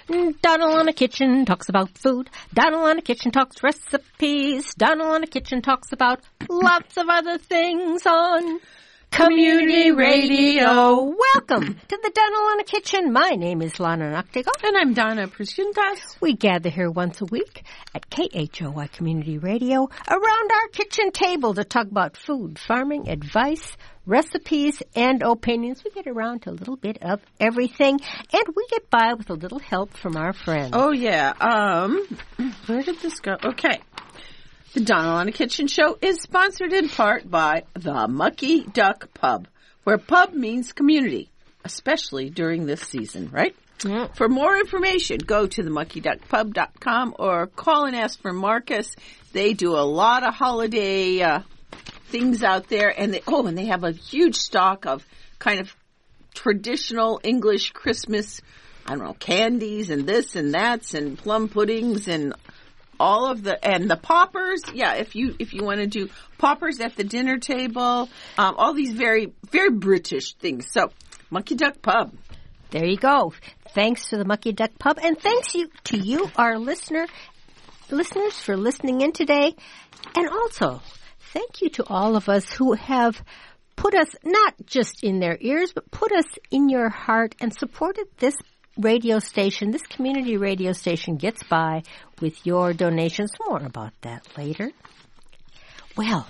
Donald on the Kitchen talks about food. Donald on the Kitchen talks recipes. Donald on the Kitchen talks about lots of other things on Community Radio. Welcome to the Donald on the Kitchen. My name is Lana Noctigal. And I'm Donna Presuntas. We gather here once a week at KHOY Community Radio around our kitchen table to talk about food, farming, advice, recipes, and opinions. We get around to a little bit of everything, and we get by with a little help from our friends. Oh, yeah. Where did this go? Okay. The Donald on the Kitchen show is sponsored in part by the Mucky Duck Pub, where pub means community, especially during this season, right? Mm. For more information, go to themuckyduckpub.com or call and ask for Marcus. They do a lot of holiday things out there, and they have a huge stock of kind of traditional English Christmas, candies and this and that's and plum puddings and all of the poppers. Yeah, if you want to do poppers at the dinner table, all these very, very British things. So, Mucky Duck Pub. There you go. Thanks to the Mucky Duck Pub, and thanks to you, our listeners, for listening in today, and also thank you to all of us who have put us not just in their ears, but put us in your heart and supported this radio station. This community radio station gets by with your donations. More about that later. Well,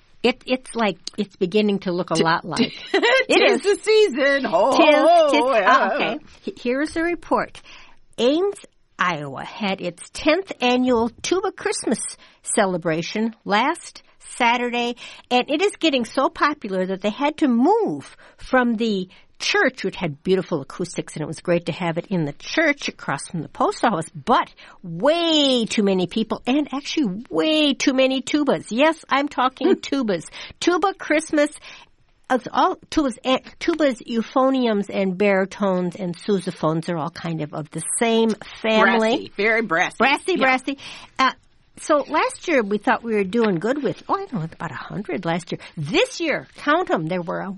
it's beginning to look a lot like it is the season. Okay, here's the report. Ames, Iowa had its 10th annual Tuba Christmas celebration last Saturday, and it is getting so popular that they had to move from the church, which had beautiful acoustics, and it was great to have it in the church across from the post office, but way too many people, and actually way too many tubas. Yes, I'm talking tubas. Tuba Christmas, all tubas, euphoniums, and baritones and sousaphones are all kind of the same family. Brassy, very brassy. Brassy. So last year we thought we were doing good with, about 100 last year. This year, count them, there were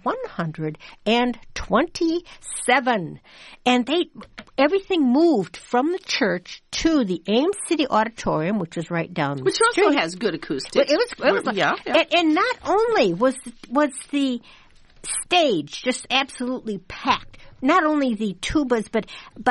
127. And everything moved from the church to the Ames City Auditorium, which was right down the street. Which also has good acoustics. It was yeah. And not only was the stage just absolutely packed, not only the tubas, but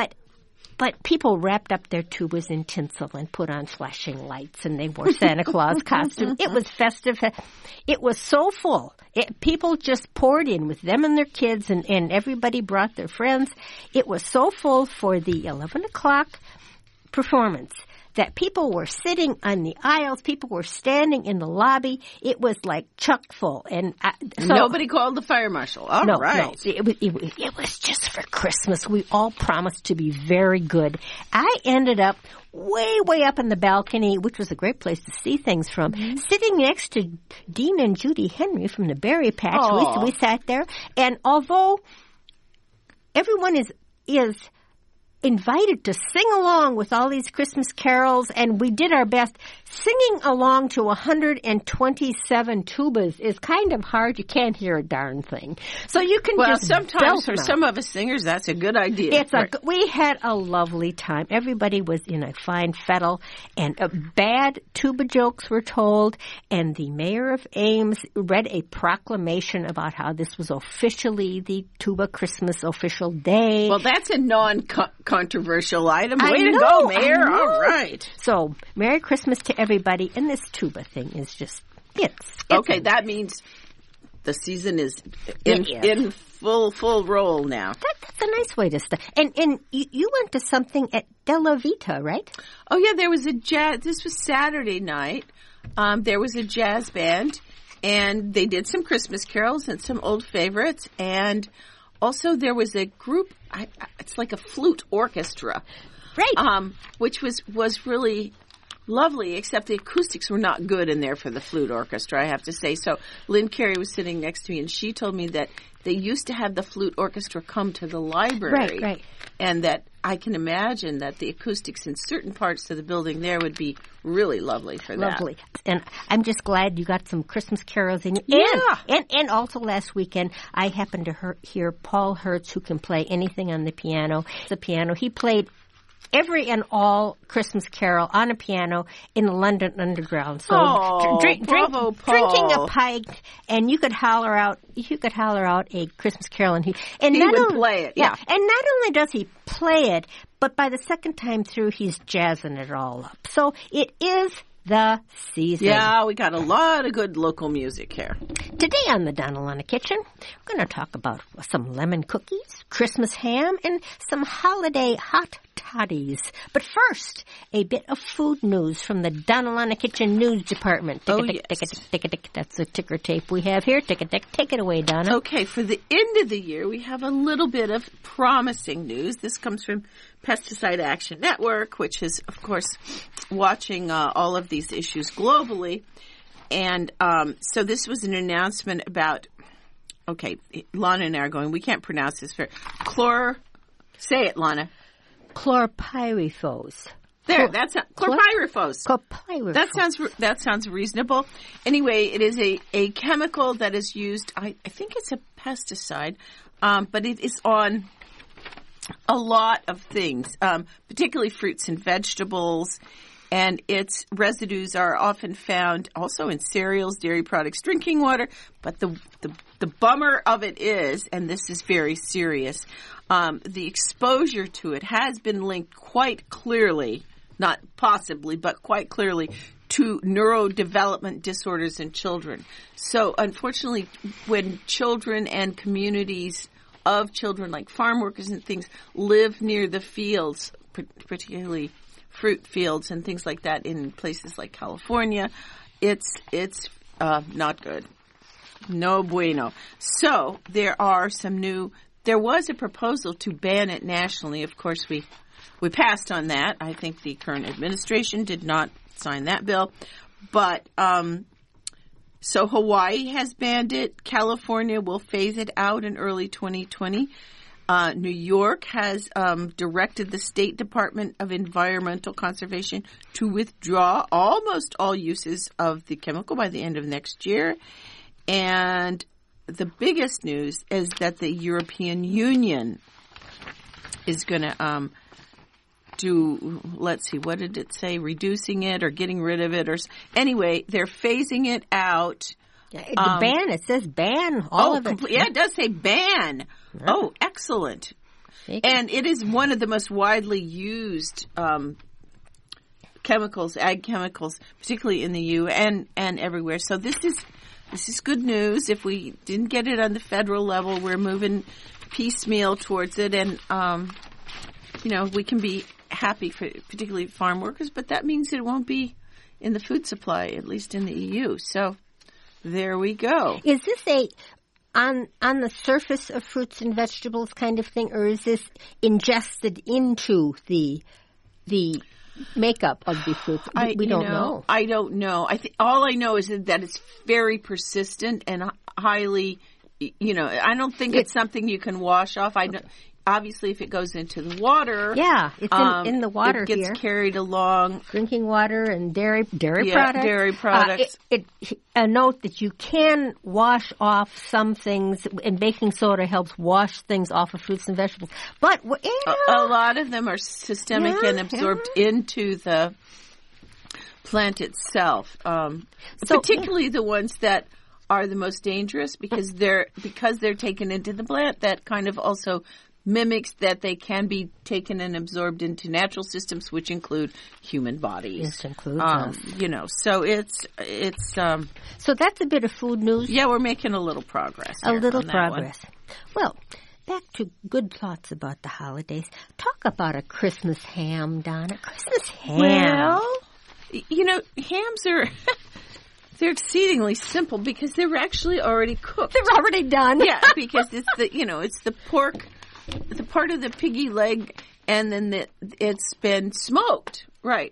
people wrapped up their tubas in tinsel and put on flashing lights, and they wore Santa Claus costumes. It was festive. It was so full. People just poured in with them and their kids, and everybody brought their friends. It was so full for the 11 o'clock performance that people were sitting on the aisles. People were standing in the lobby. It was like chock full. And nobody called the fire marshal. All right. No. It was just for Christmas. We all promised to be very good. I ended up way, way up in the balcony, which was a great place to see things from, sitting next to Dean and Judy Henry from the Berry Patch. We sat there. And although everyone is invited to sing along with all these Christmas carols, and we did our best. Singing along to 127 tubas is kind of hard. You can't hear a darn thing. So you can sometimes for some of us singers, that's a good idea. We had a lovely time. Everybody was in a fine fettle, and bad tuba jokes were told, and the mayor of Ames read a proclamation about how this was officially the Tuba Christmas official day. Well, that's a non-controversial item. Way to go, Mayor. All right. So, Merry Christmas to everybody, and this tuba thing is just, it's okay, that means the season is in full roll now. That's a nice way to start. And you went to something at Della Vita, right? Oh, yeah, there was this was Saturday night. There was a jazz band, and they did some Christmas carols and some old favorites, and also there was a group, it's like a flute orchestra. Right. Which was really lovely, except the acoustics were not good in there for the flute orchestra, I have to say. So Lynn Carey was sitting next to me, and she told me that they used to have the flute orchestra come to the library. Right. And that I can imagine that the acoustics in certain parts of the building there would be really lovely for that. Lovely. And I'm just glad you got some Christmas carols in. Yeah. And also last weekend, I happened to hear Paul Hertz, who can play anything on the piano. He played every and all Christmas carol on a piano in the London Underground. So bravo, Paul. drinking a pint, and you could holler out a Christmas carol, and he would play it. Yeah, and not only does he play it, but by the second time through, he's jazzing it all up. So it is the season. Yeah, we got a lot of good local music here. Today on the Donna Kitchen, we're going to talk about some lemon cookies, Christmas ham, and some holiday hot toddies. But first, a bit of food news from the Donna Kitchen News Department. Tick-a-tick. That's the ticker tape we have here. Tick-a-tick. Take it away, Donna. Okay, for the end of the year, we have a little bit of promising news. This comes from Pesticide Action Network, which is, of course, watching all of these issues globally. And so this was an announcement about, okay, Lana and I are going, we can't pronounce this very, say it, Lana. Chlorpyrifos. There, that's chlorpyrifos. Chlorpyrifos. That sounds reasonable. Anyway, it is a chemical that is used, I think it's a pesticide, but it is on a lot of things, particularly fruits and vegetables, and its residues are often found also in cereals, dairy products, drinking water. But the bummer of it is, and this is very serious, the exposure to it has been linked quite clearly, not possibly, but quite clearly, to neurodevelopment disorders in children. So unfortunately, when children and communities of children, like farm workers and things, live near the fields, particularly fruit fields and things like that in places like California, it's not good. No bueno. So there was a proposal to ban it nationally. Of course, we passed on that. I think the current administration did not sign that bill. But so Hawaii has banned it. California will phase it out in early 2020. New York has directed the State Department of Environmental Conservation to withdraw almost all uses of the chemical by the end of next year. And the biggest news is that the European Union is going to do, let's see, what did it say? Reducing it or getting rid of it, or anyway, they're phasing it out. The ban, it says ban all of it. Yeah, it does say ban. Yeah. Oh, excellent. And it is one of the most widely used chemicals, ag chemicals, particularly in the EU and everywhere. So this is good news. If we didn't get it on the federal level, we're moving piecemeal towards it, and we can be happy for particularly farm workers, but that means it won't be in the food supply, at least in the EU. So there we go. Is this on the surface of fruits and vegetables kind of thing, or is this ingested into the makeup of the fruits? We don't know. I don't know. All I know is that it's very persistent and highly, I don't think it's something you can wash off. Obviously, if it goes into the water, it's in the water. It gets carried along. Drinking water and dairy products. Dairy products. A note that you can wash off some things, and baking soda helps wash things off of fruits and vegetables. But a lot of them are systemic and absorbed into the plant itself. Particularly the ones that are the most dangerous because they're taken into the plant. That kind of also mimics that they can be taken and absorbed into natural systems, which include human bodies. Yes, includes us. So it's so that's a bit of food news. Yeah, we're making a little progress. Well, back to good thoughts about the holidays. Talk about a Christmas ham, Donna. Christmas ham. Well, hams are they're exceedingly simple because they're actually already cooked. They're already done. Yeah, because it's the pork. The part of the piggy leg, and then it's been smoked, right?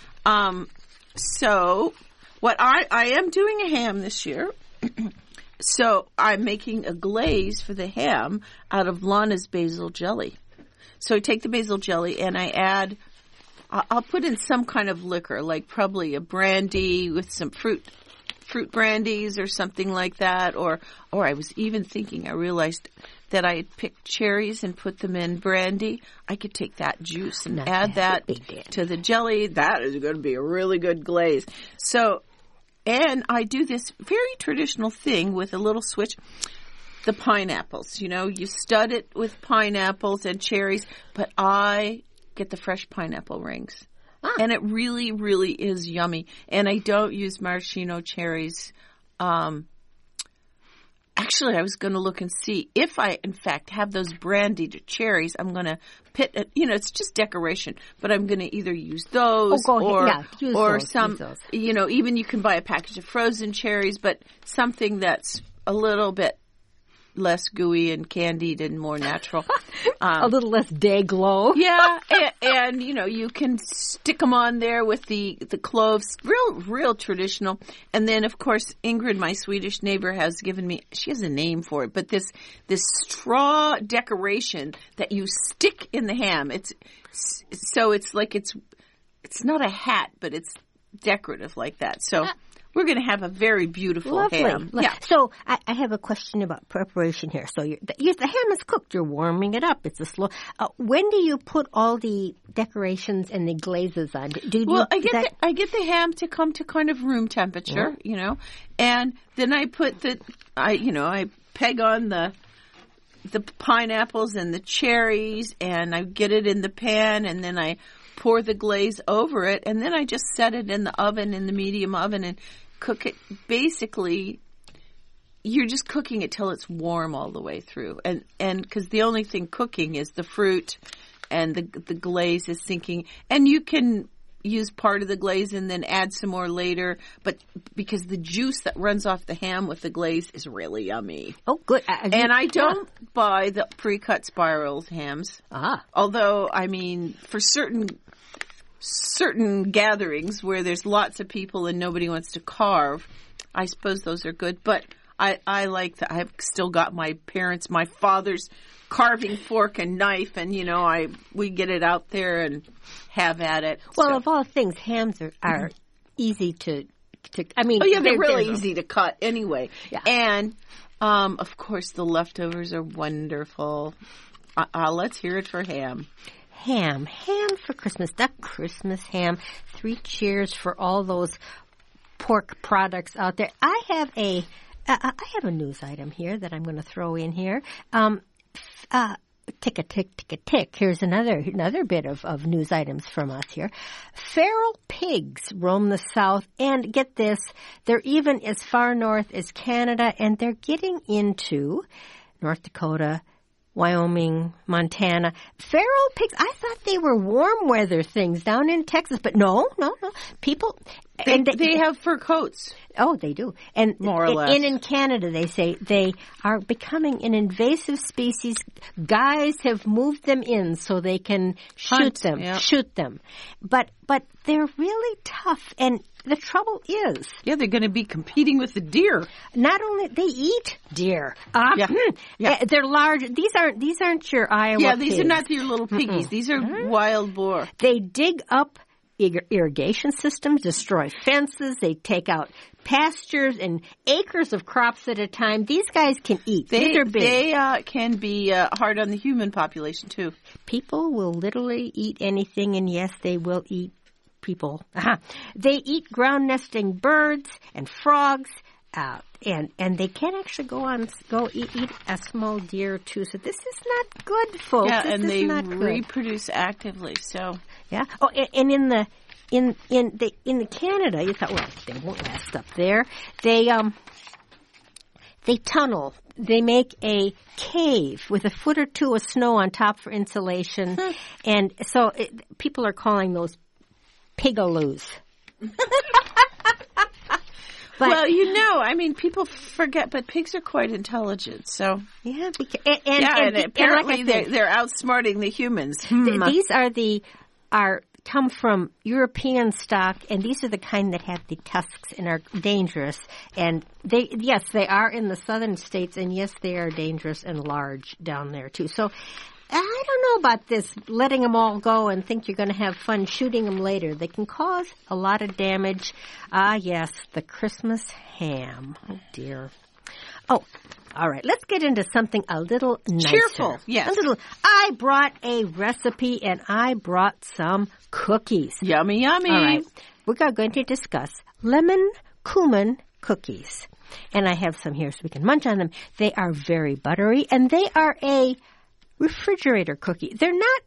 So, what I am doing a ham this year. So I'm making a glaze for the ham out of Lana's basil jelly. So I take the basil jelly and I add. I'll put in some kind of liquor, like probably a brandy with some fruit brandies or something like that. Or I was even thinking, I realized that I had picked cherries and put them in brandy, I could take that juice and add that to the jelly. That is going to be a really good glaze. So, and I do this very traditional thing with a little switch. The pineapples, you stud it with pineapples and cherries, but I get the fresh pineapple rings. And it really, really is yummy. And I don't use maraschino cherries. Actually, I was going to look and see if I, in fact, have those brandied cherries. I'm going to pit it. It's just decoration, but I'm going to either use those or some. Even you can buy a package of frozen cherries, but something that's a little bit less gooey and candied and more natural. A little less day glow. Yeah, and you can stick them on there with the cloves, real traditional. And then, of course, Ingrid, my Swedish neighbor, has given me, she has a name for it, but this straw decoration that you stick in the ham. It's not a hat, but it's decorative like that. So we're going to have a very beautiful ham. Yeah. So I have a question about preparation here. So the ham is cooked. You're warming it up. It's a slow. When do you put all the decorations and the glazes on? I get the ham to come to kind of room temperature, and then I put I peg on the pineapples and the cherries, and I get it in the pan, and then I pour the glaze over it, and then I just set it in the oven, in the medium oven, and cook it. Basically, you're just cooking it till it's warm all the way through. And because the only thing cooking is the fruit, and the glaze is sinking. And you can use part of the glaze and then add some more later, but because the juice that runs off the ham with the glaze is really yummy. Oh, good. And I don't buy the pre-cut spiral hams. Although, for certain gatherings where there's lots of people and nobody wants to carve, I suppose those are good. But I like that. I've still got my father's carving fork and knife, and we get it out there and have at it. Well, of all things, hams are easy to. They're really easy to cut anyway. Yeah. And of course, the leftovers are wonderful. Let's hear it for ham. Ham for Christmas. The Christmas ham. 3 cheers for all those pork products out there. I have a news item here that I'm going to throw in here. Tick a tick, tick a tick. Here's another bit of news items from us here. Feral pigs roam the South, and get this, they're even as far north as Canada, and they're getting into North Dakota, Wyoming, Montana. Feral pigs, I thought they were warm weather things down in Texas, but no. People... They have fur coats. Oh, they do. And more or less. And in Canada, they say they are becoming an invasive species. Guys have moved them in so they can shoot them. But they're really tough. And the trouble is... Yeah, they're going to be competing with the deer. Not only... They eat deer. They're large. These aren't your Iowa Yeah, these pigs. are not your little piggies. These are wild boar. They dig up irrigation systems, destroy fences, they take out pastures and acres of crops at a time. These guys can eat. These are big. They can be hard on the human population, too. People will literally eat anything, and yes, they will eat people. They eat ground-nesting birds and frogs, and they can actually go eat a small deer, too. So this is not good, folks. Yeah, and they reproduce actively, so... Yeah. Oh, and in the Canada, you thought, well, they won't last up there. They tunnel. They make a cave with a foot or two of snow on top for insulation, and so people are calling those pigaloos. Well, people forget, but pigs are quite intelligent, so... Yeah, and apparently they're outsmarting the humans. These come from European stock, and these are the kind that have the tusks and are dangerous. And they are in the southern states, and yes, they are dangerous and large down there, too. So... I don't know about this, letting them all go and think you're going to have fun shooting them later. They can cause a lot of damage. Yes, the Christmas ham. Oh, dear. Oh, all right. Let's get into something a little nicer. Cheerful, yes. I brought a recipe, and I brought some cookies. Yummy, yummy. All right. We're going to discuss lemon cumin cookies. And I have some here so we can munch on them. They are very buttery, and they are a refrigerator cookie. They're not,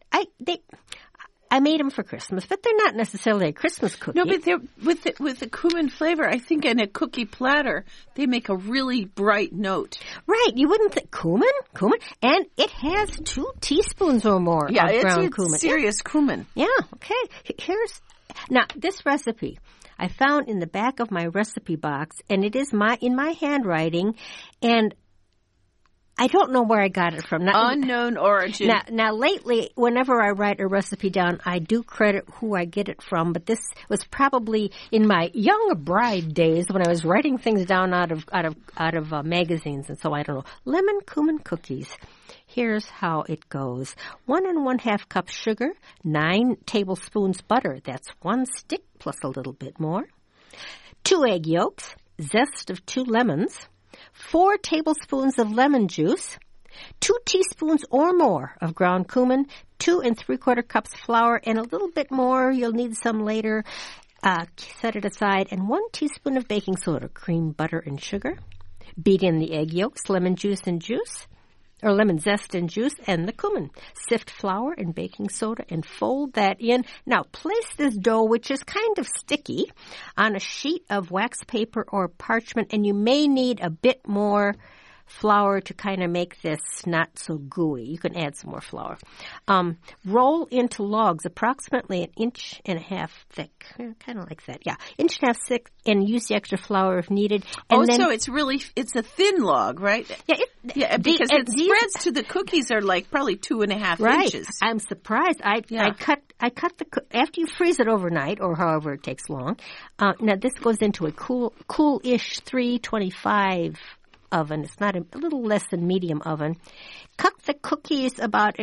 I made them for Christmas, but they're not necessarily a Christmas cookie. No, but they're with the cumin flavor. I think in a cookie platter, they make a really bright note. Right. You wouldn't think cumin, and it has 2 teaspoons or more of ground cumin. Serious cumin. Yeah. Okay. Now this recipe I found in the back of my recipe box, and it is in my handwriting, and I don't know where I got it from. Unknown origin. Now, lately, whenever I write a recipe down, I do credit who I get it from. But this was probably in my young bride days when I was writing things down out of magazines, and so I don't know. Lemon cumin cookies. Here's how it goes: 1 1/2 cups sugar, 9 tablespoons butter. That's 1 stick plus a little bit more. 2 egg yolks, zest of 2 lemons. 4 tablespoons of lemon juice, 2 teaspoons or more of ground cumin, 2 3/4 cups flour, and a little bit more. You'll need some later. Set it aside. And 1 teaspoon of baking soda, cream, butter, and sugar. Beat in the egg yolks, lemon zest and juice, and the cumin. Sift flour and baking soda and fold that in. Now, place this dough, which is kind of sticky, on a sheet of wax paper or parchment, and you may need a bit more flour to kind of make this not so gooey. You can add some more flour. Roll into logs approximately 1.5 inches thick. Kind of like that, yeah. 1.5 inches thick, and use the extra flour if needed. And so it's a thin log, right? Yeah, because it spreads to the cookies are like probably 2.5 inches. I'm surprised. I cut after you freeze it overnight or however it takes long. Now this goes into a cool-ish 325 oven. It's not a little less than medium oven. Cut the cookies about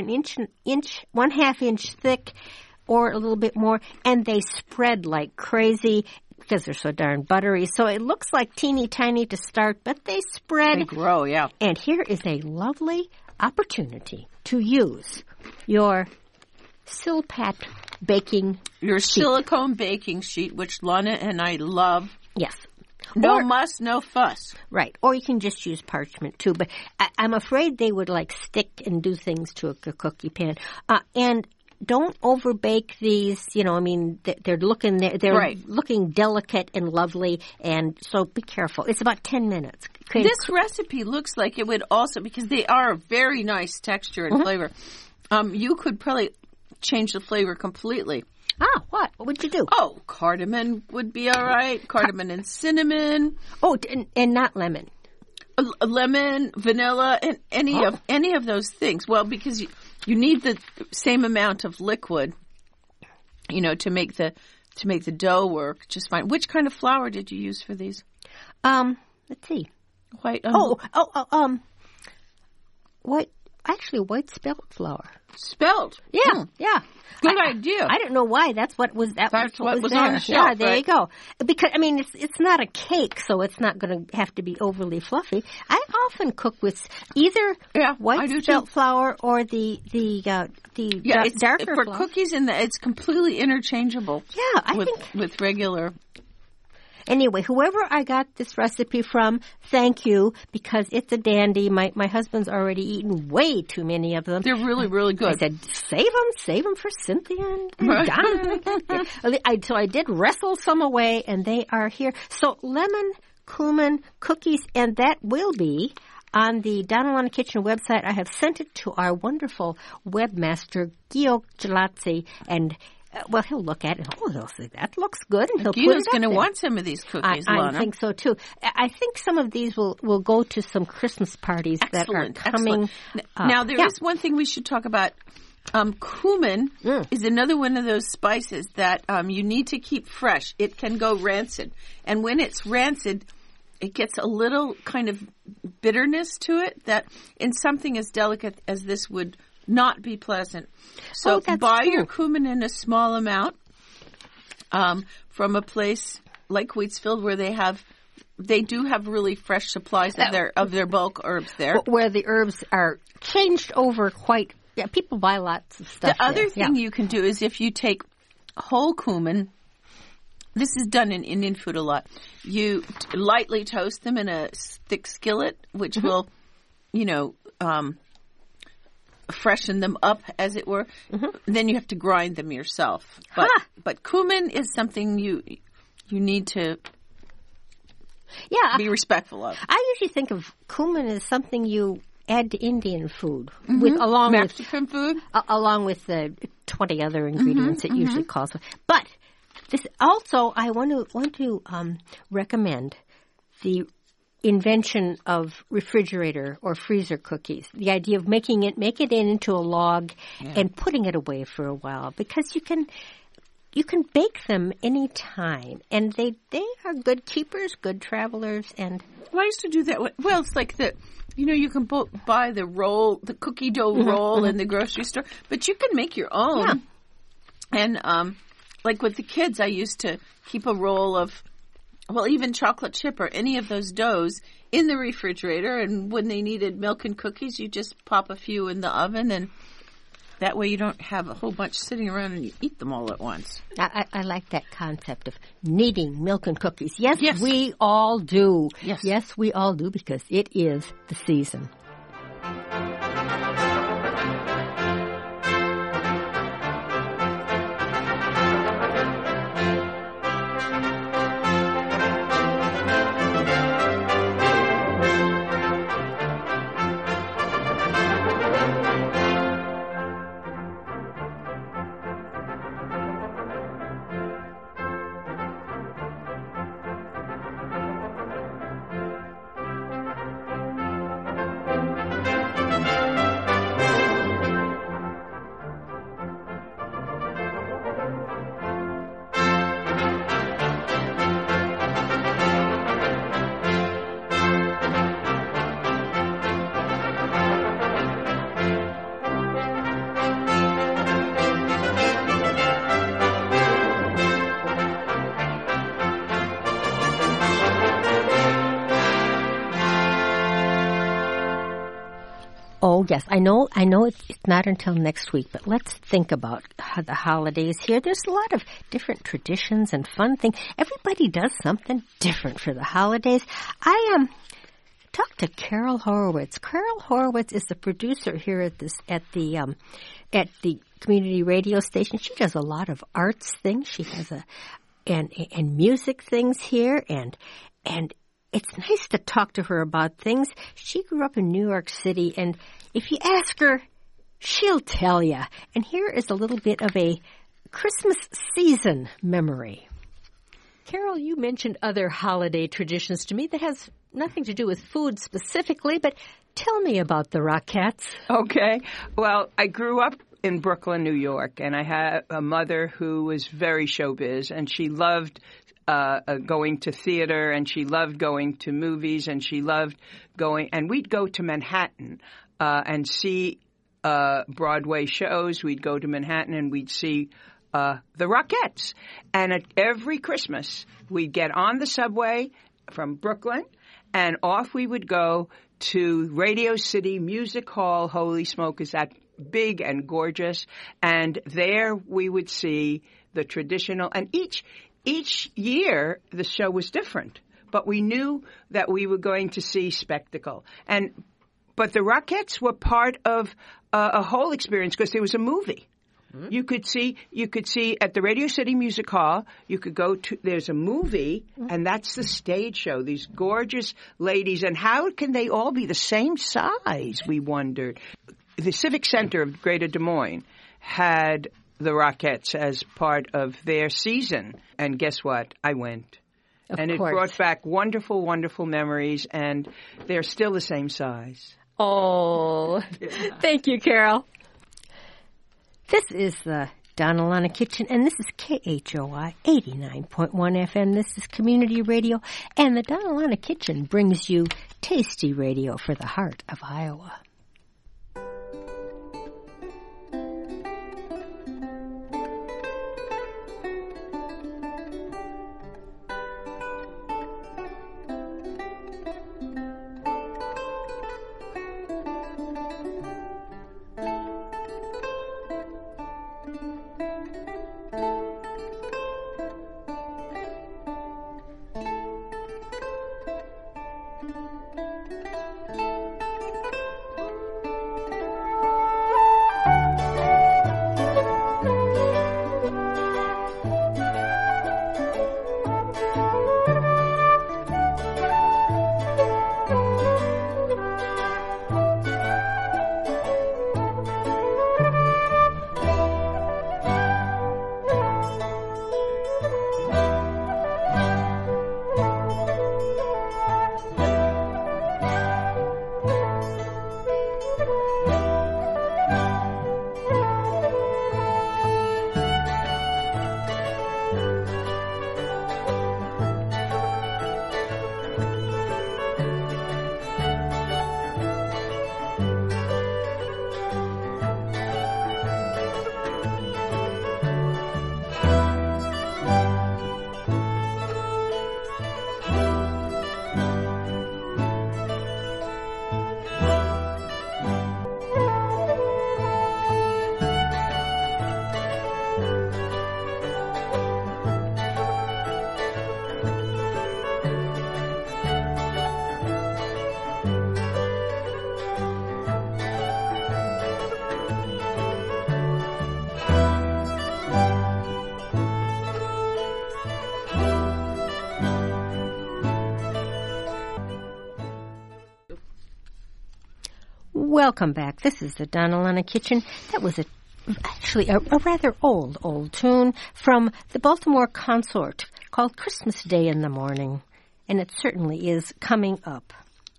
1/2 inch thick or a little bit more, and they spread like crazy because they're so darn buttery. So it looks like teeny tiny to start, but they spread. They grow, yeah. And here is a lovely opportunity to use your Silpat baking Your sheet. silicone baking sheet, which Lana and I love. Yes. No muss, no fuss. Right. Or you can just use parchment, too. But I'm afraid they would, stick and do things to a cookie pan. And don't overbake these. They're looking looking delicate and lovely, and so be careful. It's about 10 minutes. This recipe looks like it would also, because they are a very nice texture and flavor, you could probably change the flavor completely. What? What would you do? Oh, cardamom would be all right. Cardamom and cinnamon. Oh, and not lemon. Lemon, vanilla, and any of those things. Well, because you need the same amount of liquid, to make the dough work just fine. Which kind of flour did you use for these? Let's see. White. White spelt flour. Spelt? Yeah, yeah. Good idea. I don't know why. That's what was what was there. on the shelf. Yeah, there you go. Because it's not a cake, so it's not going to have to be overly fluffy. I often cook with either white spelt flour or the darker for flour. Cookies. It's completely interchangeable. Yeah, I think with regular. Anyway, whoever I got this recipe from, thank you, because it's a dandy. My husband's already eaten way too many of them. They're really, really good. I said, save them for Cynthia and Donna. So I did wrestle some away, and they are here. So lemon, cumin, cookies, and that will be on the Donna Lana Kitchen website. I have sent it to our wonderful webmaster, Gio Gelazzi, and he'll look at it. He'll say, that looks good. And Gio's going to want some of these cookies, Lana. I think so, too. I think some of these will go to some Christmas parties that are coming. Now, there is one thing we should talk about. Cumin is another one of those spices that you need to keep fresh. It can go rancid. And when it's rancid, it gets a little kind of bitterness to it that in something as delicate as this would not be pleasant. So buy your cumin in a small amount from a place like Wheatsfield where they have they do have really fresh supplies of their bulk herbs there. Where the herbs are changed over quite. Yeah, people buy lots of stuff. The other thing you can do is if you take whole cumin. This is done in Indian food a lot. You lightly toast them in a thick skillet, which will, freshen them up, as it were. Then you have to grind them yourself. But cumin is something you need to be respectful of. I usually think of cumin as something you add to Indian food Mexican food, along with the 20 other ingredients it usually calls for. But this also, I want to recommend the invention of refrigerator or freezer cookies. The idea of make it into a log and putting it away for a while, because you can bake them any time, and they are good keepers, good travelers. And I used to do that. Well, it's like you can buy the cookie dough roll in the grocery store, but you can make your own. Yeah. And like with the kids, I used to keep a roll of, even chocolate chip or any of those doughs in the refrigerator. And when they needed milk and cookies, you just pop a few in the oven, and that way you don't have a whole bunch sitting around and you eat them all at once. I like that concept of needing milk and cookies. Yes, we all do. Yes, we all do, because it is the season. Oh, yes. I know it's not until next week, but let's think about the holidays here. There's a lot of different traditions and fun things. Everybody does something different for the holidays. I talked to Carol Horowitz. Carol Horowitz is the producer here at the community radio station. She does a lot of arts things. She has and music things here, and it's nice to talk to her about things. She grew up in New York City, and if you ask her, she'll tell you. And here is a little bit of a Christmas season memory. Carol, you mentioned other holiday traditions to me that has nothing to do with food specifically, but tell me about the Rockettes. Okay. Well, I grew up in Brooklyn, New York, and I had a mother who was very showbiz, and she loved going to theater, and she loved going to movies, and she loved going, and we'd go to Manhattan and see Broadway shows. We'd go to Manhattan and we'd see the Rockettes. And at every Christmas, we'd get on the subway from Brooklyn, and off we would go to Radio City Music Hall. Holy smoke, is that big and gorgeous. And there we would see the traditional, and each year, the show was different, but we knew that we were going to see spectacle. But the Rockettes were part of a whole experience because there was a movie. Mm-hmm. You could see at the Radio City Music Hall, you could go to, there's a movie, and that's the stage show. These gorgeous ladies, and how can they all be the same size, we wondered. The Civic Center of Greater Des Moines had the Rockettes as part of their season. And guess what? I went. And it brought back wonderful, wonderful memories, and they're still the same size. Oh, thank you, Carol. This is the Donna Lana Kitchen, and this is KHOI 89.1 FM. This is Community Radio, and the Donna Lana Kitchen brings you tasty radio for the heart of Iowa. Welcome back. This is the Donna Lana Kitchen. That was actually a rather old tune from the Baltimore Consort called Christmas Day in the Morning. And it certainly is coming up.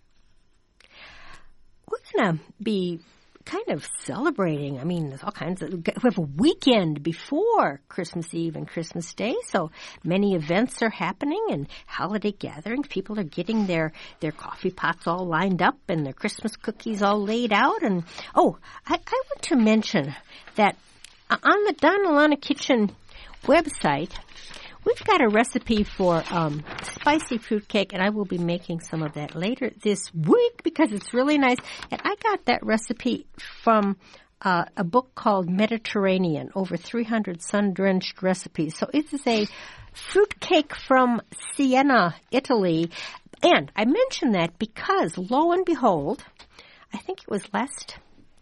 We're going to be kind of celebrating. I mean, there's all kinds of, we have a weekend before Christmas Eve and Christmas Day, so many events are happening and holiday gatherings. People are getting their coffee pots all lined up and their Christmas cookies all laid out. And, I want to mention that on the Donna Lana Kitchen website, we've got a recipe for spicy fruitcake, and I will be making some of that later this week because it's really nice. And I got that recipe from a book called Mediterranean, over 300 sun-drenched recipes. So it is a fruitcake from Siena, Italy. And I mention that because, lo and behold, I think it was last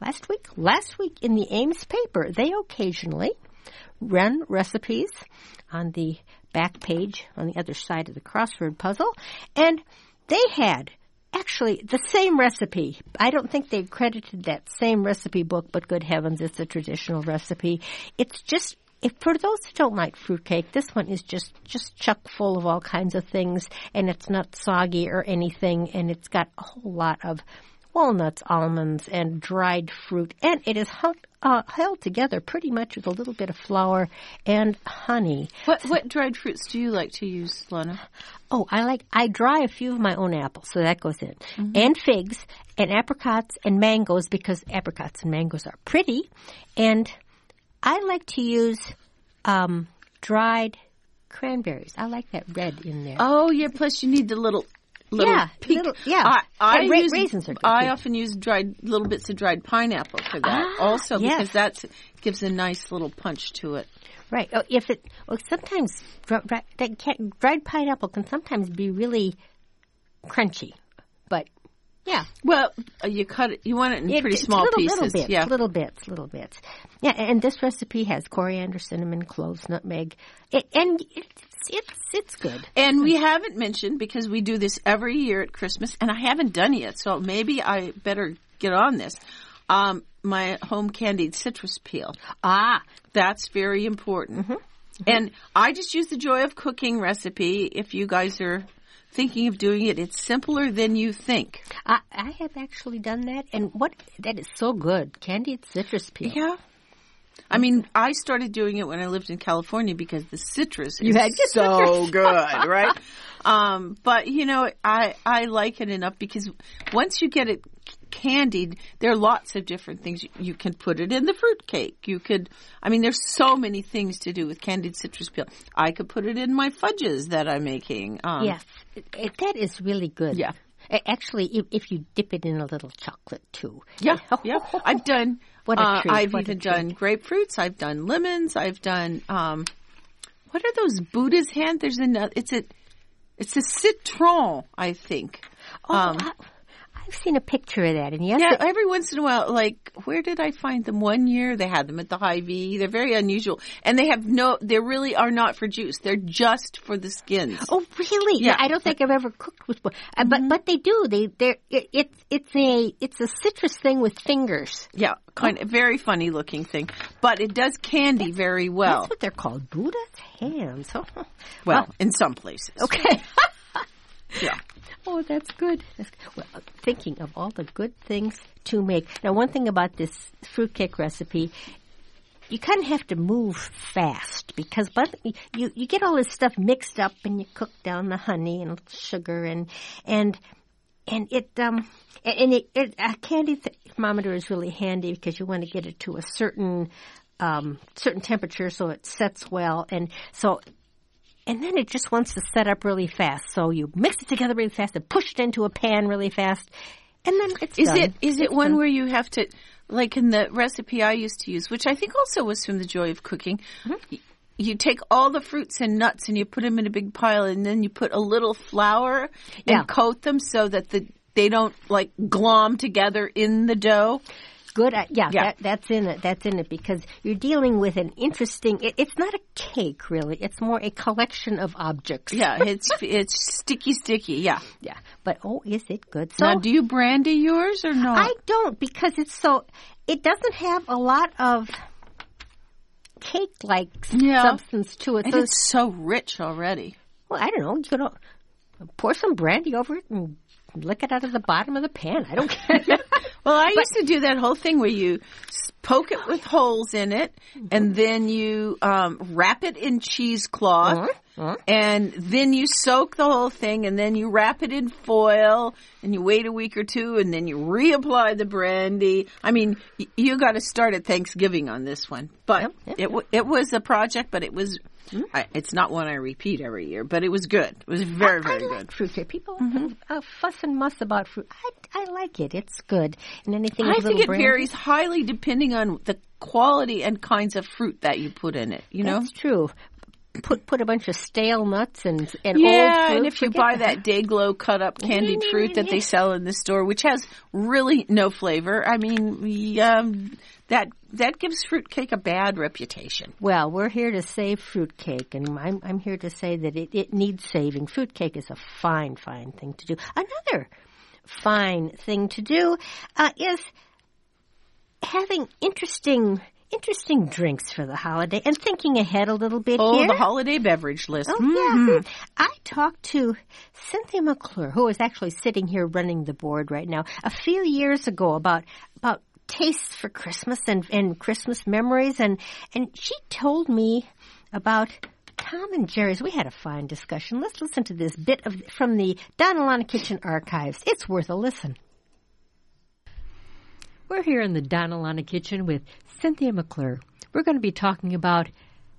week in the Ames paper, they occasionally run recipes on the back page on the other side of the crossword puzzle, and they had actually the same recipe. I don't think they credited that same recipe book, but good heavens, it's a traditional recipe. It's just, for those who don't like fruitcake, this one is just chock full of all kinds of things, and it's not soggy or anything, and it's got a whole lot of walnuts, almonds, and dried fruit, and it is held together pretty much with a little bit of flour and honey. What dried fruits do you like to use, Lana? Oh, I dry a few of my own apples, so that goes in. Mm-hmm. And figs, and apricots, and mangoes, because apricots and mangoes are pretty. And I like to use dried cranberries. I like that red in there. Oh, yeah, plus you need the little peak. Raisins are good. I often use little bits of dried pineapple for that also, because that gives a nice little punch to it. Right. Sometimes dried pineapple can sometimes be really crunchy, but yeah. Well, you cut it. You want it in pretty small pieces. Little bits. Yeah, and this recipe has coriander, cinnamon, cloves, nutmeg, and it's good. And we haven't mentioned, because we do this every year at Christmas, and I haven't done it yet, so maybe I better get on this. My home candied citrus peel. That's very important. Mm-hmm. Mm-hmm. And I just use the Joy of Cooking recipe. If you guys are thinking of doing it, it's simpler than you think. I have actually done that, and that is so good. Candied citrus peel. Yeah. I mean, I started doing it when I lived in California because the citrus is so good, right? But, I like it enough because once you get it candied, there are lots of different things. You can put it in the fruitcake. There's so many things to do with candied citrus peel. I could put it in my fudges that I'm making. Yes, that is really good. Yeah. Actually, if you dip it in a little chocolate, too. Yeah. I've done... What a treat. I've even done grapefruits. I've done lemons. I've done, what are those Buddha's hand? There's another, it's a citron, I think. I've seen a picture of that. And every once in a while, like, where did I find them? One year they had them at the Hy-Vee. They're very unusual. And they really are not for juice. They're just for the skins. Oh, really? Yeah. I don't think I've ever cooked with one. But they do. It's a citrus thing with fingers. Yeah, kind of very funny looking thing. But it does candy very well. That's what they're called, Buddha's hands. Well, in some places. Okay. Yeah. Oh, that's good. Well, thinking of all the good things to make. Now, one thing about this fruitcake recipe, you kind of have to move fast because you get all this stuff mixed up and you cook down the honey and sugar and a candy thermometer is really handy because you want to get it to a certain temperature so it sets well, and then it just wants to set up really fast. So you mix it together really fast and push it into a pan really fast, and then it's done. Is it one where you have to, like in the recipe I used to use, which I think also was from the Joy of Cooking, you take all the fruits and nuts and you put them in a big pile, and then you put a little flour and coat them so that they don't like glom together in the dough? good. That's in it. That's in it because you're dealing with an interesting. It's not a cake, really. It's more a collection of objects. Yeah, it's sticky. Yeah. But is it good? So now, do you brandy yours or not? I don't because it doesn't have a lot of cake-like substance to it. And it's so rich already. Well, I don't know. You know, pour some brandy over it and lick it out of the bottom of the pan. I don't care. Well, I used to do that whole thing where you poke it with holes in it, and then you wrap it in cheesecloth, and then you soak the whole thing, and then you wrap it in foil, and you wait a week or two, and then you reapply the brandy. I mean, you got to start at Thanksgiving on this one. But it was a project, but it was... it's not one I repeat every year, but it was good. It was very, very good. Like fruit cake. People fuss and muss about fruit. I like it. It's good. And anything. I think it varies highly depending on the quality and kinds of fruit that you put in it. You know, that's true. Put a bunch of stale nuts and old fruit. And if you buy that Day-Glo cut up candied fruit that they sell in the store, which has really no flavor, I mean, that gives fruitcake a bad reputation. Well, we're here to save fruitcake, and I'm here to say that it needs saving. Fruitcake is a fine thing to do. Another fine thing to do is having interesting drinks for the holiday and thinking ahead a little bit here. Oh, the holiday beverage list. Yeah. I talked to Cynthia McClure, who is actually sitting here running the board right now, a few years ago about tastes for Christmas and Christmas memories, and she told me about Tom and Jerry's. We had a fine discussion. Let's listen to this bit from the Donna Lana Kitchen archives. It's worth a listen. We're here in the Donna Lana Kitchen with Cynthia McClure. We're going to be talking about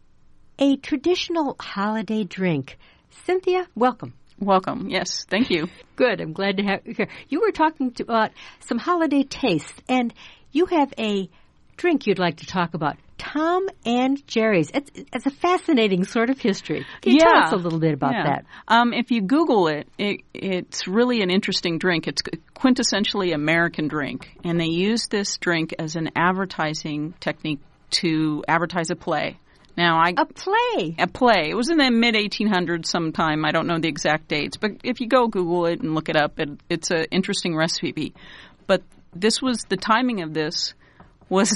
a traditional holiday drink. Cynthia, welcome. Welcome. Yes, thank you. Good. I'm glad to have you here. You were talking about some holiday tastes, and you have a drink you'd like to talk about. Tom and Jerry's. It's a fascinating sort of history. Can you tell us a little bit about that? If you Google it's really an interesting drink. It's quintessentially American drink, and they use this drink as an advertising technique to advertise a play. Now, A play. It was in the mid-1800s sometime. I don't know the exact dates, but if you go Google it and look it up, it's an interesting recipe. But the timing of this was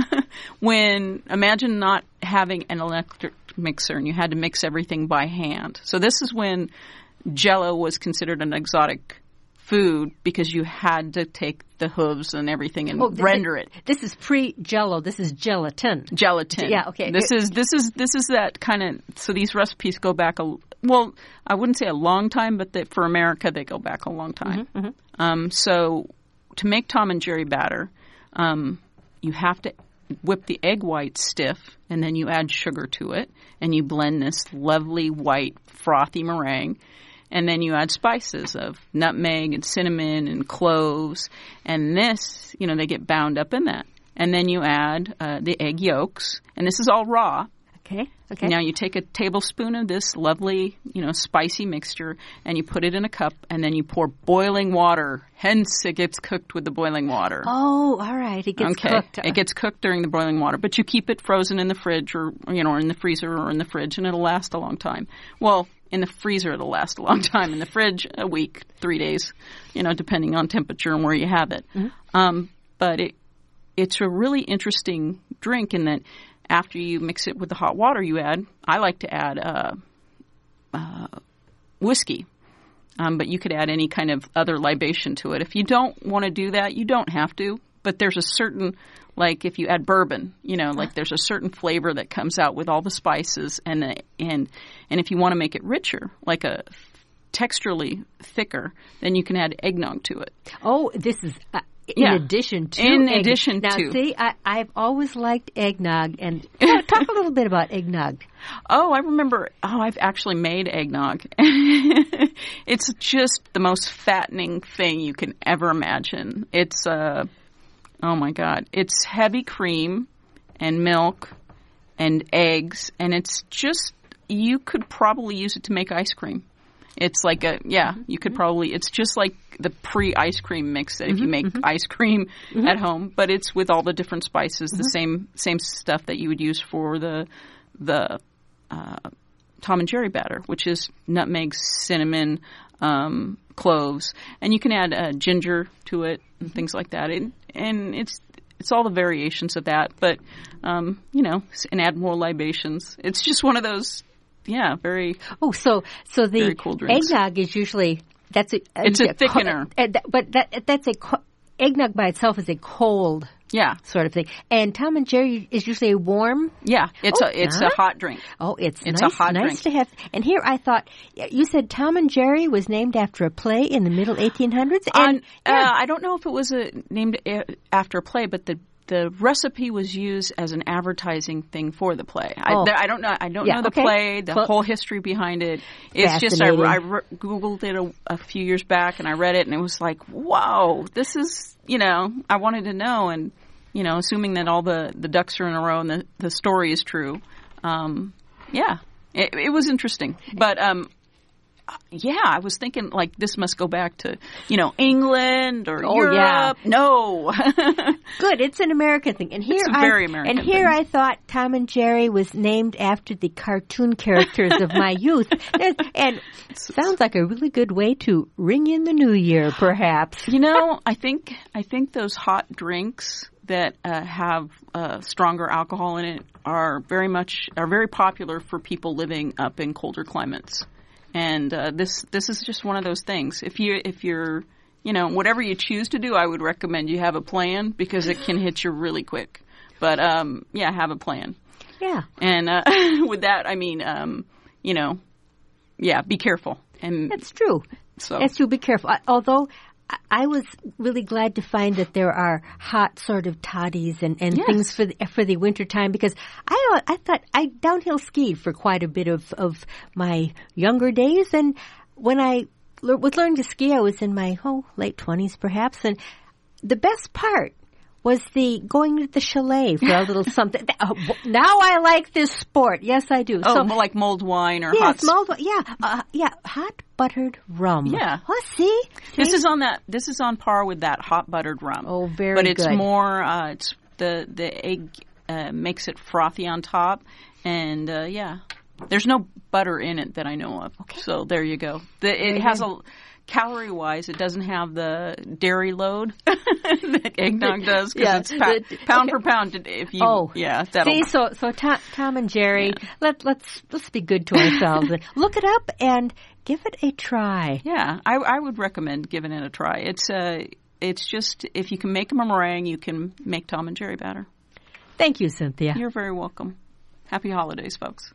when, imagine not having an electric mixer and you had to mix everything by hand. So this is when Jell-O was considered an exotic food because you had to take the hooves and everything and render it. This is pre-Jell-O. This is gelatin. Gelatin. Yeah. Okay. This is that kind of. So these recipes go back I wouldn't say a long time, but for America they go back a long time. So to make Tom and Jerry batter, you have to whip the egg white stiff, and then you add sugar to it, and you blend this lovely white frothy meringue. And then you add spices of nutmeg and cinnamon and cloves. And this, they get bound up in that. And then you add the egg yolks. And this is all raw. Okay. Now you take a tablespoon of this lovely, spicy mixture, and you put it in a cup, and then you pour boiling water. Hence, it gets cooked with the boiling water. Oh, all right. It gets cooked. It gets cooked during the boiling water. But you keep it frozen in the fridge or in the freezer or in the fridge, and it'll last a long time. Well, in the freezer, it'll last a long time. In the fridge, a week, 3 days, depending on temperature and where you have it. But it's a really interesting drink in that after you mix it with the hot water, I like to add whiskey. But you could add any kind of other libation to it. If you don't want to do that, you don't have to. But there's a certain, like if you add bourbon, there's a certain flavor that comes out with all the spices, and if you want to make it richer, like a texturally thicker, then you can add eggnog to it. Oh, this is in addition to. Now, see, I've always liked eggnog, and talk a little bit about eggnog. Oh, I remember. I've actually made eggnog. It's just the most fattening thing you can ever imagine. It's oh my God. It's heavy cream and milk and eggs, and it's just, you could probably use it to make ice cream. It's like you could probably, it's just like the pre-ice cream mix that if you make ice cream at home, but it's with all the different spices, the same stuff that you would use for the Tom and Jerry batter, which is nutmeg, cinnamon, cloves, and you can add ginger to it and things like that. And it's all the variations of that, but and add more libations. It's just one of those, very so the very cool drinks. Eggnog is usually it's a thickener, but that's eggnog by itself is a cold. Yeah, sort of thing. And Tom and Jerry is usually a warm. Yeah, it's a hot drink. Oh, it's nice, a hot nice drink to have. And here I thought you said Tom and Jerry was named after a play in the middle 1800s. And I don't know if it was named after a play, but the recipe was used as an advertising thing for the play. I don't know. I don't know the play, the whole history behind it. It's just I Googled it a few years back and I read it and it was like, wow, this is. I wanted to know, and assuming that all the ducks are in a row and the story is true, it was interesting. But I was thinking like this must go back to England or Europe. Yeah. No, good. It's an American thing, and here it's a very American. And here I thought Tom and Jerry was named after the cartoon characters of my youth, and sounds like a really good way to ring in the new year, perhaps. I think those hot drinks that have stronger alcohol in it are very popular for people living up in colder climates. And this is just one of those things. If you're whatever you choose to do, I would recommend you have a plan because it can hit you really quick. But have a plan. Yeah. And with that, I mean, be careful. And that's true. So that's true. Be careful. Although I was really glad to find that there are hot sort of toddies and things for the winter time because I thought I downhill skied for quite a bit of my younger days, and when I was learning to ski, I was in my late 20s perhaps, and the best part was the going to the chalet for a little something. Now I like this sport. Yes, I do. Oh, so, like mulled wine or hot. Hot buttered rum. Yeah. Oh, see? This is on par with that hot buttered rum. Oh, very good. But it's more. It's the egg makes it frothy on top, and there's no butter in it that I know of. Okay. So there you go. It has a. Calorie-wise, it doesn't have the dairy load that eggnog does because it's pound for pound. If you, see, so Tom and Jerry, let's be good to ourselves and look it up and give it a try. Yeah, I would recommend giving it a try. It's just if you can make a meringue, you can make Tom and Jerry batter. Thank you, Cynthia. You're very welcome. Happy holidays, folks.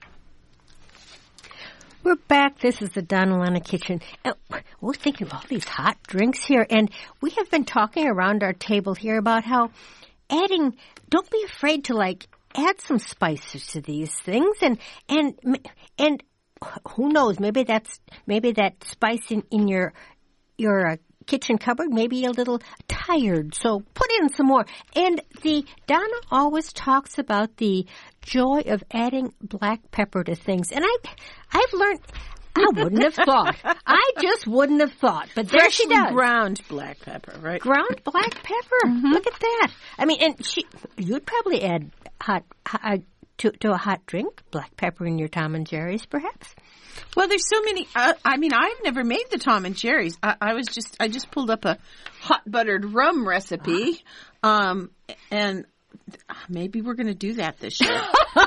We're back. This is the Donna Lana Kitchen. We're thinking of all these hot drinks here, and we have been talking around our table here about how don't be afraid to add some spices to these things, and who knows, maybe that spice in your kitchen cupboard may be a little tired, so put in some more. And Donna always talks about the joy of adding black pepper to things, and I've learned. I wouldn't have thought. I just wouldn't have thought. But there she does. Ground black pepper, right? Ground black pepper. Mm-hmm. Look at that. I mean, and you'd probably add to a hot drink black pepper in your Tom and Jerry's, perhaps. Well, there's so many. I've never made the Tom and Jerry's. I just pulled up a hot buttered rum recipe, and maybe we're going to do that this year.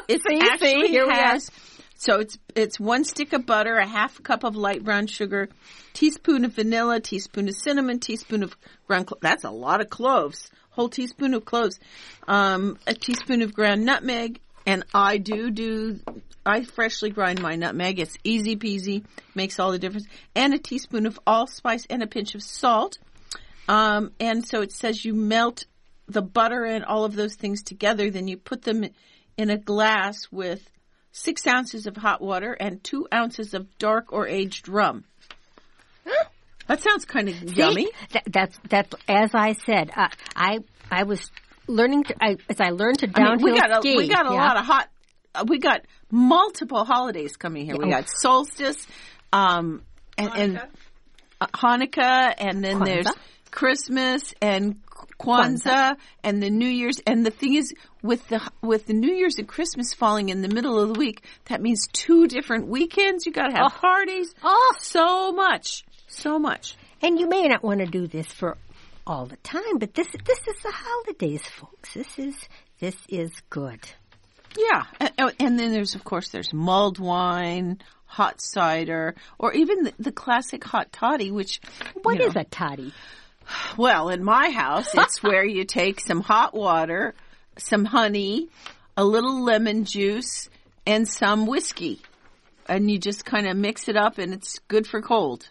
So it's 1 stick of butter, a half cup of light brown sugar, teaspoon of vanilla, teaspoon of cinnamon, teaspoon of ground cloves. That's a lot of cloves. Whole teaspoon of cloves, a teaspoon of ground nutmeg, and I freshly grind my nutmeg. It's easy peasy, makes all the difference. And a teaspoon of allspice and a pinch of salt. And so it says you melt the butter and all of those things together. Then you put them in a glass with 6 ounces of hot water and 2 ounces of dark or aged rum. That sounds kind of yummy. That's as I said. I was learning as I learned to downhill ski. We got a lot of hot. We got multiple holidays coming here. We got solstice. and Hanukkah, and then Kwanzaa. there's Christmas and Kwanzaa and the New Year's. And the thing is, with the New Year's and Christmas falling in the middle of the week, that means 2 different weekends. You got to have parties. Oh. So much. And you may not want to do this for all the time, but this is the holidays, folks. This is good. Yeah, and then there's mulled wine, hot cider, or even the classic hot toddy, which What is a toddy? Well, in my house, it's where you take some hot water, some honey, a little lemon juice, and some whiskey, and you just kind of mix it up, and it's good for cold.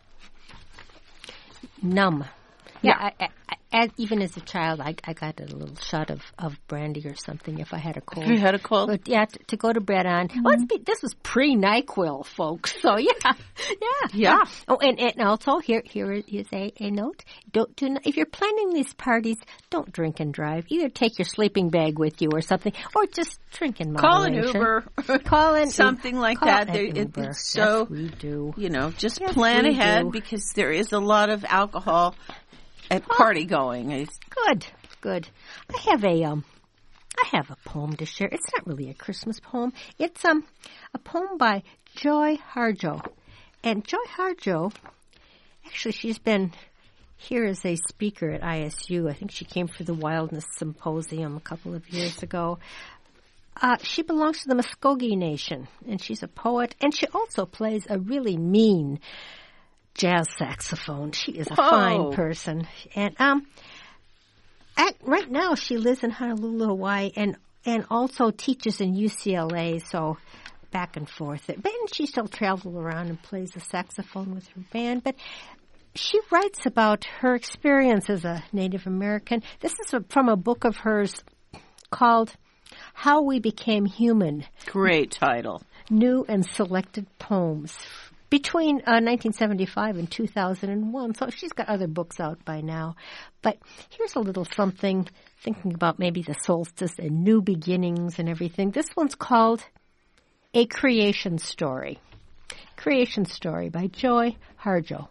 Numb. Yeah. Even as a child, I got a little shot of brandy or something if I had a cold. If you had a cold? But yeah, to go to bed on. Mm-hmm. This was pre-NyQuil, folks. So yeah. Oh, and also here is a note. If you're planning these parties, don't drink and drive. Either take your sleeping bag with you or something, or just drink in moderation. Call an Uber. Something like that. Uber. It's so, yes, we do. Just plan ahead because there is a lot of alcohol at party going. Good. I have a poem to share. It's not really a Christmas poem. It's a poem by Joy Harjo. And Joy Harjo, actually, she's been here as a speaker at ISU. I think she came for the Wildness Symposium a couple of years ago. She belongs to the Muskogee Nation, and she's a poet, and she also plays a really mean jazz saxophone. She is a fine person. And right now she lives in Honolulu, Hawaii, and also teaches in UCLA, so back and forth. But she still travels around and plays the saxophone with her band. But she writes about her experience as a Native American. This is from a book of hers called How We Became Human. Great title. New and Selected Poems. Between 1975 and 2001. So she's got other books out by now. But here's a little something, thinking about maybe the solstice and new beginnings and everything. This one's called A Creation Story. Creation Story by Joy Harjo.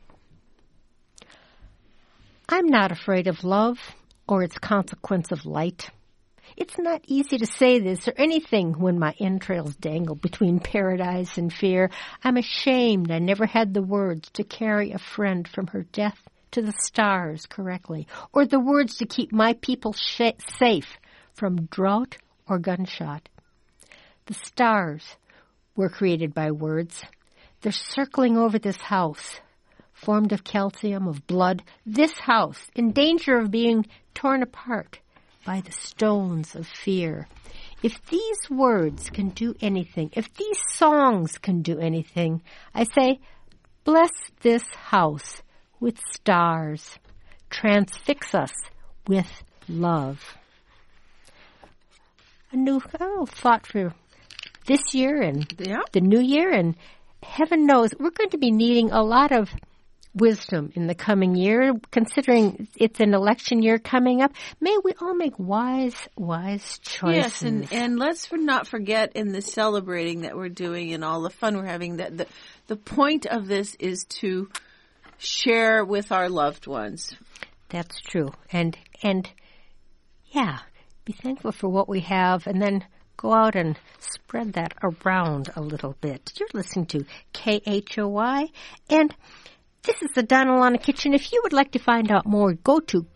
I'm not afraid of love or its consequence of light. It's not easy to say this or anything when my entrails dangle between paradise and fear. I'm ashamed I never had the words to carry a friend from her death to the stars correctly, or the words to keep my people safe from drought or gunshot. The stars were created by words. They're circling over this house, formed of calcium, of blood. This house, in danger of being torn apart by the stones of fear. If these words can do anything, if these songs can do anything, I say, bless this house with stars. Transfix us with love. A new thought for this year and the new year, and heaven knows we're going to be needing a lot of wisdom in the coming year, considering it's an election year coming up. May we all make wise choices. Yes, and let's not forget in the celebrating that we're doing and all the fun we're having, that the point of this is to share with our loved ones. That's true. And yeah, be thankful for what we have, and then go out and spread that around a little bit. You're listening to KHOI, and this is the Donna Lana Kitchen. If you would like to find out more, go to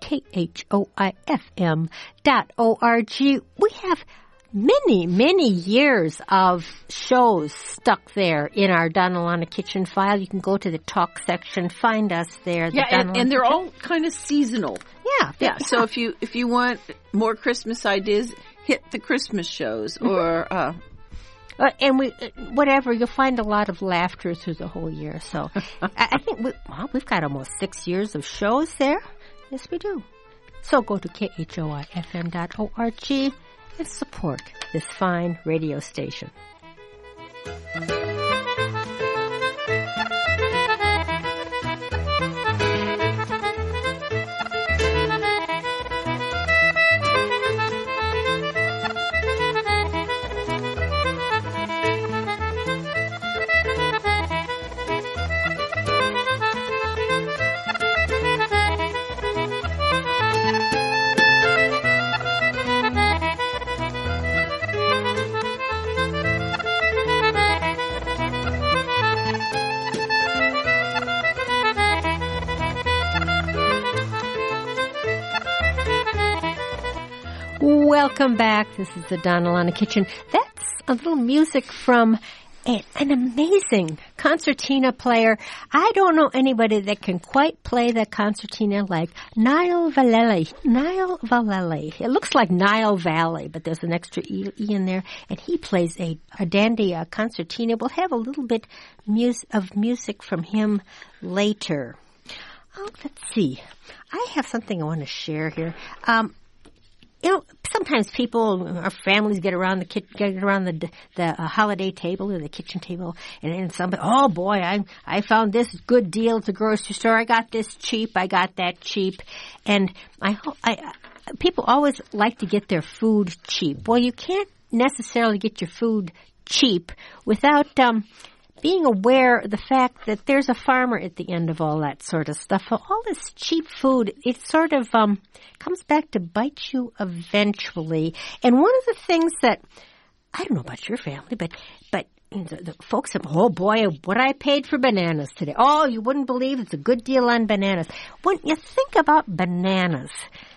khoifm.org. We have many years of shows stuck there in our Donna Lana Kitchen file. You can go to the talk section, find us there. And they're all kind of seasonal. Yeah. So if you want more Christmas ideas, hit the Christmas shows or. And you'll find a lot of laughter through the whole year. So I think we've got almost 6 years of shows there. Yes, we do. So go to khoifm.org and support this fine radio station. Welcome back. This is the Donna Lana Kitchen. That's a little music from an amazing concertina player. I don't know anybody that can quite play the concertina like Niall Vallely. Niall Vallely. It looks like Nile Valley, but there's an extra E in there. And he plays a dandy concertina. We'll have a little bit of music from him later. Let's see. I have something I want to share here. Sometimes people, our families get around the holiday table or the kitchen table, and then somebody, oh boy, I found this good deal at the grocery store. I got this cheap. I got that cheap, and people always like to get their food cheap. Well, you can't necessarily get your food cheap without being aware of the fact that there's a farmer at the end of all that sort of stuff. All this cheap food, it sort of comes back to bite you eventually. And one of the things that, I don't know about your family, but the folks say, oh boy, what I paid for bananas today. Oh, you wouldn't believe it's a good deal on bananas. When you think about bananas,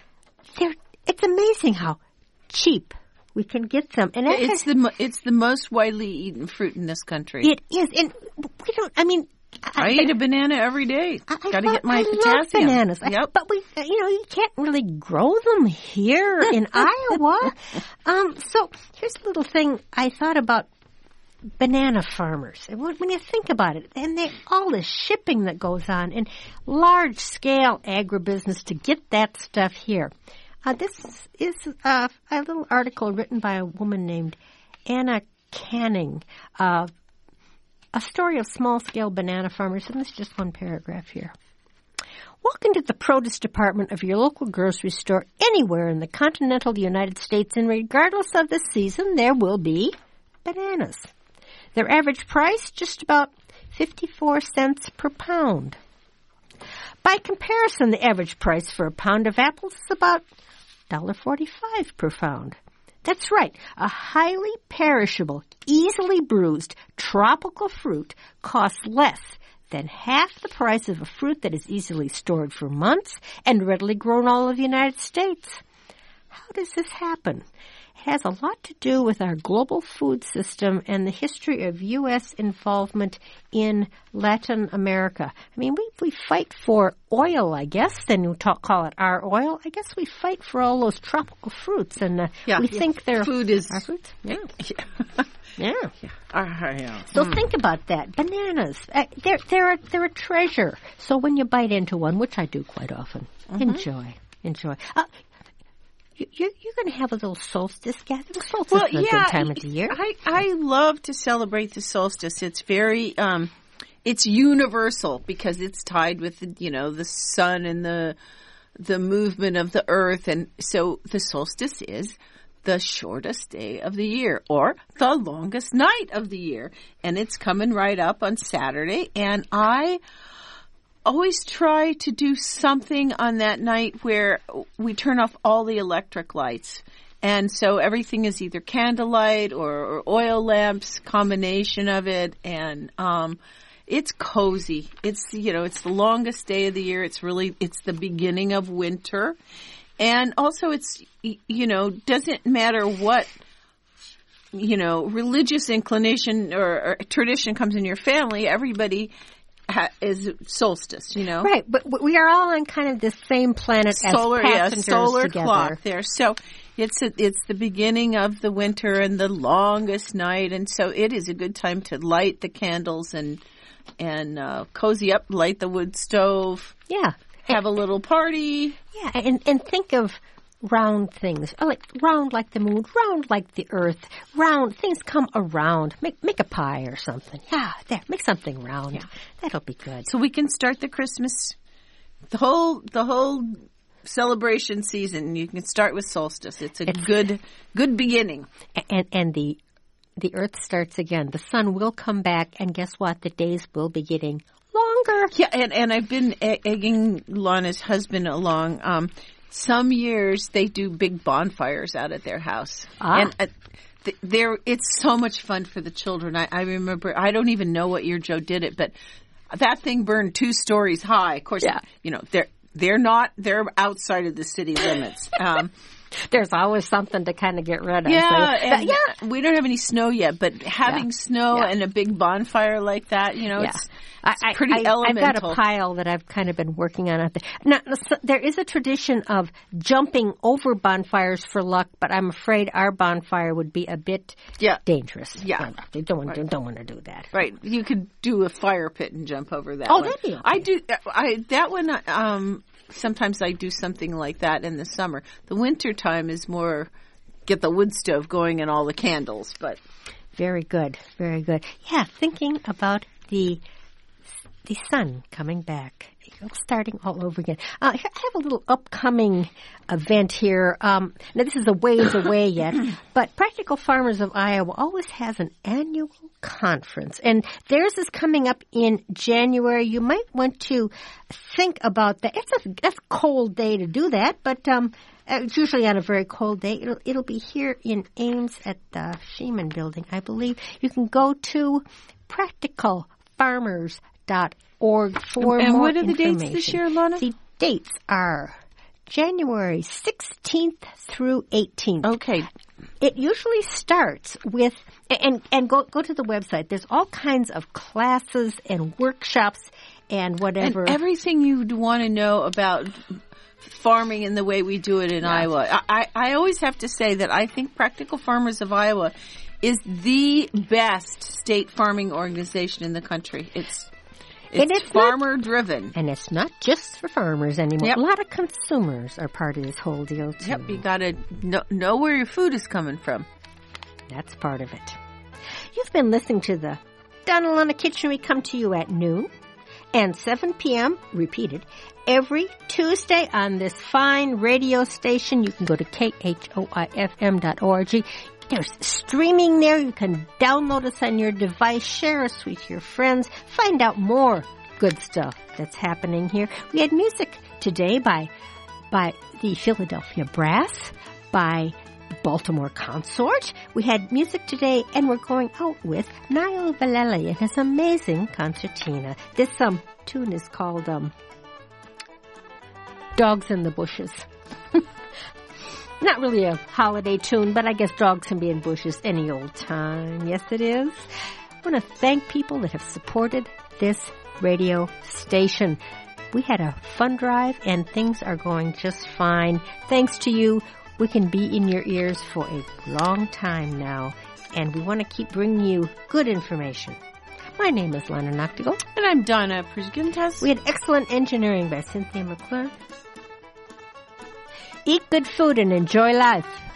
it's amazing how cheap we can get them. And it's the most widely eaten fruit in this country. It is. And we don't, I eat a banana every day. Got to get my potassium. Love bananas. Yep. But you can't really grow them here in Iowa. So here's a little thing I thought about banana farmers. And when you think about it, and all the shipping that goes on and large scale agribusiness to get that stuff here. This is a little article written by a woman named Anna Canning, a story of small-scale banana farmers, and this is just one paragraph here. Walk into the produce department of your local grocery store anywhere in the continental United States, and regardless of the season, there will be bananas. Their average price, just about 54 cents per pound. By comparison, the average price for a pound of apples is about $1.45 per pound. That's right. A highly perishable, easily bruised, tropical fruit costs less than half the price of a fruit that is easily stored for months and readily grown all over the United States. How does this happen? It has a lot to do with our global food system and the history of U.S. involvement in Latin America. We fight for oil, I guess, then you call it our oil. I guess we fight for all those tropical fruits, and we think they're food is our fruits. Yeah. Yeah. So think about that. Bananas, they're a treasure. So when you bite into one, which I do quite often, enjoy. You're going to have a little solstice gathering. Solstice is a good time of the year. I love to celebrate the solstice. It's very, it's universal because it's tied with the sun and the movement of the earth, and so the solstice is the shortest day of the year or the longest night of the year, and it's coming right up on Saturday, and I always try to do something on that night where we turn off all the electric lights. And so everything is either candlelight or oil lamps, combination of it. And it's cozy. It's the longest day of the year. It's the beginning of winter. And also it's, doesn't matter what, religious inclination or tradition comes in your family. Everybody is solstice, Right, but we are all on kind of the same planet as passengers solar together. clock there. So it's the beginning of the winter and the longest night, and so it is a good time to light the candles and cozy up, light the wood stove. Yeah. Have a little party. Yeah, and think of round things, round like the moon, round like the earth, round things come around. Make a pie or something. Yeah, there, make something round. Yeah. That'll be good. So we can start the Christmas, the whole celebration season. You can start with solstice. It's a good beginning. And the earth starts again. The sun will come back, and guess what? The days will be getting longer. Yeah, and I've been egging Lana's husband along. Some years they do big bonfires out at their house. And it's so much fun for the children. I remember, I don't even know what year Joe did it, but that thing burned 2 stories high. Of course, they're outside of the city limits. There's always something to kind of get rid of. Yeah, So, and we don't have any snow yet, but having snow and a big bonfire like that, it's pretty elemental. I've got a pile that I've kind of been working on out there. Now, there is a tradition of jumping over bonfires for luck, but I'm afraid our bonfire would be a bit dangerous. Yeah. They don't want to do that. Right. You could do a fire pit and jump over that Oh, one. that'd be okay. I do. That one, sometimes I do something like that in the summer. The winter time is more get the wood stove going and all the candles, but. Very good. Very good. Yeah, thinking about the sun coming back, starting all over again. I have a little upcoming event here. Now, this is a ways away yet, but Practical Farmers of Iowa always has an annual conference, and theirs is coming up in January. You might want to think about that. It's a cold day to do that, but it's usually on a very cold day. It'll be here in Ames at the Sheeman Building, I believe. You can go to practicalfarmers.org for and more what are the information. dates this year, Lana? The dates are January 16th through 18th. Okay. It usually starts with, and go to the website. There's all kinds of classes and workshops and whatever. And everything you'd want to know about farming and the way we do it in Iowa. I always have to say that I think Practical Farmers of Iowa is the best state farming organization in the country. It's farmer driven. And it's not just for farmers anymore. Yep. A lot of consumers are part of this whole deal, too. Yep, you got to know where your food is coming from. That's part of it. You've been listening to the Donald on the Kitchen. We come to you at noon and 7 p.m., repeated, every Tuesday on this fine radio station. You can go to khoifm.org. There's streaming there. You can download us on your device, share us with your friends, find out more good stuff that's happening here. We had music today by the Philadelphia Brass, by Baltimore Consort. We had music today, and we're going out with Niall Vallely and his amazing concertina. This tune is called Dogs in the Bushes. Not really a holiday tune, but I guess dogs can be in bushes any old time. Yes, it is. I want to thank people that have supported this radio station. We had a fund drive, and things are going just fine. Thanks to you, we can be in your ears for a long time now, and we want to keep bringing you good information. My name is Lana Noctigal. And I'm Donna Prisgintas. We had excellent engineering by Cynthia McClure. Eat good food and enjoy life.